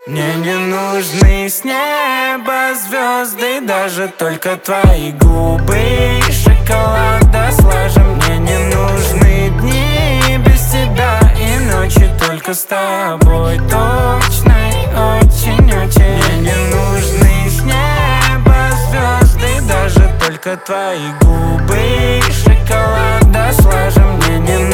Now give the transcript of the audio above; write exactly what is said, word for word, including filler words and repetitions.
Мне не нужны с неба звезды, даже только твои губы и шоколада слажа. Мне не нужны дни без тебя и ночи только с тобой, точной, очень-очень. Мне не нужны с неба звезды, даже только твои губы и шоколада слажа. Мне не